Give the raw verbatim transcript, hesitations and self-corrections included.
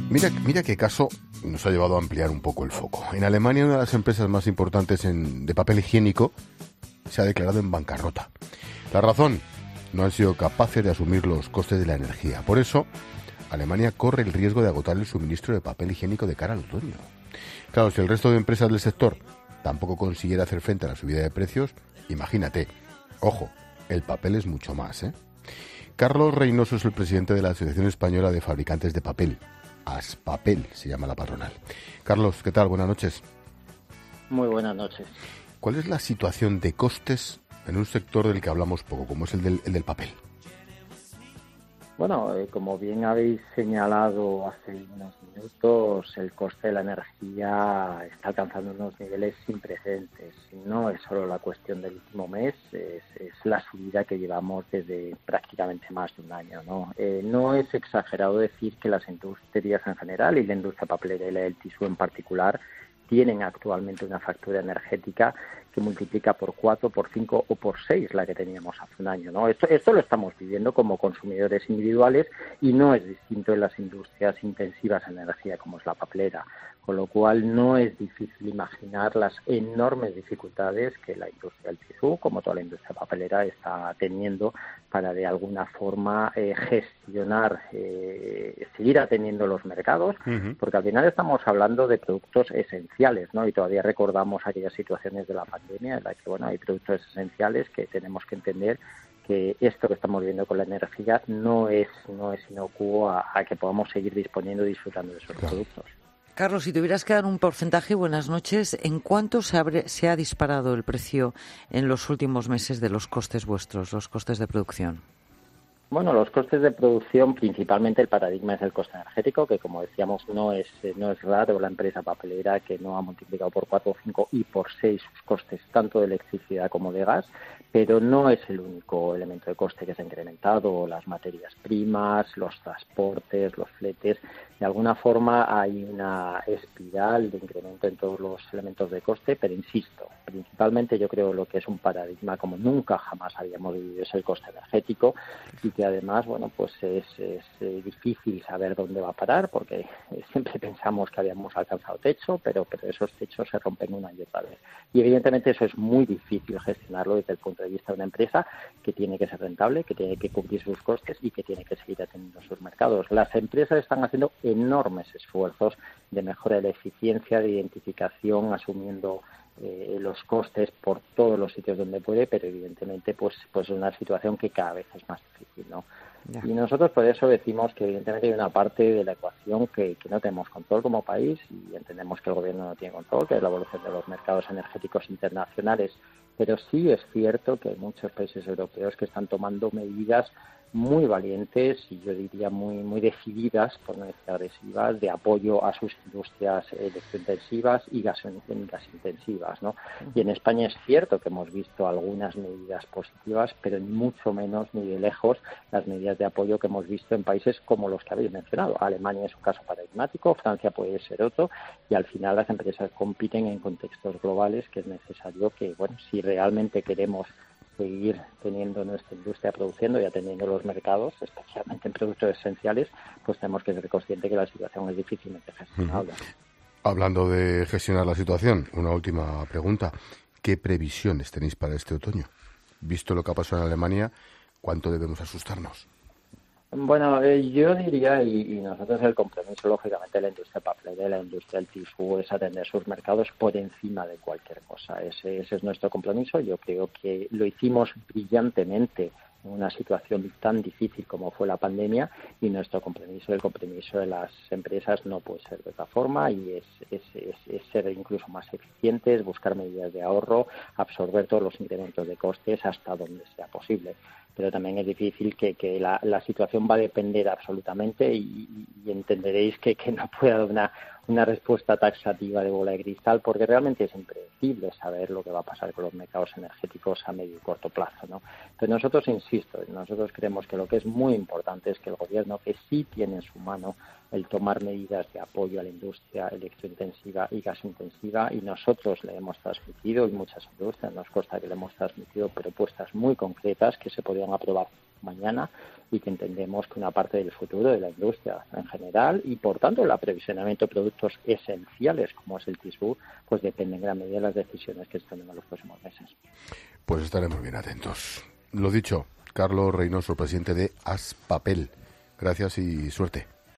Mira, mira qué caso nos ha llevado a ampliar un poco el foco. En Alemania, una de las empresas más importantes en, de papel higiénico se ha declarado en bancarrota. La razón, no han sido capaces de asumir los costes de la energía. Por eso, Alemania corre el riesgo de agotar el suministro de papel higiénico de cara al otoño. Claro, si el resto de empresas del sector tampoco consiguiera hacer frente a la subida de precios, imagínate. Ojo, el papel es mucho más, ¿eh? Carlos Reynoso es el presidente de la Asociación Española de Fabricantes de Papel. Aspapel se llama la patronal. Carlos, ¿qué tal? Buenas noches. Muy buenas noches. ¿Cuál es la situación de costes en un sector del que hablamos poco, como es el del, el del papel? Bueno, eh, como bien habéis señalado hace unos minutos, el coste de la energía está alcanzando unos niveles sin precedentes. No es solo la cuestión del último mes, es, es la subida que llevamos desde prácticamente más de un año, ¿no? Eh, no es exagerado decir que las industrias en general y la industria papelera y la del tisú en particular tienen actualmente una factura energética que multiplica por cuatro, por cinco o por seis la que teníamos hace un año, ¿no? Esto, esto lo estamos viviendo como consumidores individuales y no es distinto en las industrias intensivas en energía como es la papelera, con lo cual no es difícil imaginar las enormes dificultades que la industria del tisú, como toda la industria papelera, está teniendo para de alguna forma eh, gestionar, eh, seguir atendiendo los mercados, uh-huh. porque al final estamos hablando de productos esenciales, ¿no? Y todavía recordamos aquellas situaciones de la pandemia en la que, bueno, hay productos esenciales que tenemos que entender que esto que estamos viendo con la energía no es no es inocuo a, a que podamos seguir disponiendo y disfrutando de esos claro. productos. Carlos, si tuvieras que dar un porcentaje, buenas noches, ¿en cuánto se, abre, se ha disparado el precio en los últimos meses de los costes vuestros, los costes de producción? Bueno, los costes de producción, principalmente el paradigma es el coste energético, que como decíamos no es no es raro la empresa papelera que no ha multiplicado por cuatro o cinco y por seis sus costes tanto de electricidad como de gas, pero no es el único elemento de coste que se ha incrementado, las materias primas, los transportes, los fletes. De alguna forma hay una espiral de incremento en todos los elementos de coste, pero insisto, principalmente yo creo lo que es un paradigma como nunca jamás habíamos vivido es el coste energético y que además, bueno, pues es, es eh, difícil saber dónde va a parar porque siempre pensamos que habíamos alcanzado techo, pero, pero esos techos se rompen una y otra vez. Y evidentemente eso es muy difícil gestionarlo desde el punto de vista de una empresa que tiene que ser rentable, que tiene que cubrir sus costes y que tiene que seguir atendiendo sus mercados. Las empresas están haciendo enormes esfuerzos de mejora de la eficiencia, de identificación, asumiendo Eh, los costes por todos los sitios donde puede, pero evidentemente pues pues es una situación que cada vez es más difícil, ¿no? Yeah. Y nosotros por eso decimos que evidentemente hay una parte de la ecuación que, que no tenemos control como país y entendemos que el gobierno no tiene control, que es la evolución de los mercados energéticos internacionales, pero sí es cierto que hay muchos países europeos que están tomando medidas muy valientes y yo diría muy muy decididas, por no decir agresivas, de apoyo a sus industrias electrointensivas y gasintensivas, ¿no? Y en España es cierto que hemos visto algunas medidas positivas, pero ni mucho menos ni de lejos las medidas de apoyo que hemos visto en países como los que habéis mencionado. Alemania es un caso paradigmático, Francia puede ser otro, y al final las empresas compiten en contextos globales que es necesario que, bueno, si realmente queremos seguir teniendo nuestra industria produciendo y atendiendo los mercados, especialmente en productos esenciales, pues tenemos que ser conscientes que la situación es difícilmente gestionable. Uh-huh. Hablando de gestionar la situación, una última pregunta. ¿Qué previsiones tenéis para este otoño? Visto lo que ha pasado en Alemania, ¿cuánto debemos asustarnos? Bueno, eh, yo diría, y, y nosotros el compromiso, lógicamente, de la industria papelera, de la industria del tisú, es atender sus mercados por encima de cualquier cosa. Ese, ese es nuestro compromiso. Yo creo que lo hicimos brillantemente en una situación tan difícil como fue la pandemia y nuestro compromiso, el compromiso de las empresas no puede ser de otra forma y es, es, es, es ser incluso más eficientes, buscar medidas de ahorro, absorber todos los incrementos de costes hasta donde sea posible. Pero también es difícil que, que la, la situación va a depender absolutamente y, y entenderéis que, que no puede haber una, una respuesta taxativa de bola de cristal porque realmente es impredecible saber lo que va a pasar con los mercados energéticos a medio y corto plazo, ¿no? Pero nosotros, insisto, nosotros creemos que lo que es muy importante es que el gobierno, que sí tiene en su mano el tomar medidas de apoyo a la industria electrointensiva y gasintensiva, y nosotros le hemos transmitido, y muchas industrias nos consta que le hemos transmitido propuestas muy concretas que se podrían aprobar mañana, y que entendemos que una parte del futuro de la industria en general y, por tanto, el aprovisionamiento de productos esenciales como es el tisú, pues depende en gran medida de las decisiones que se tomen en los próximos meses. Pues estaremos bien atentos. Lo dicho, Carlos Reynoso, presidente de Aspapel. Gracias y suerte.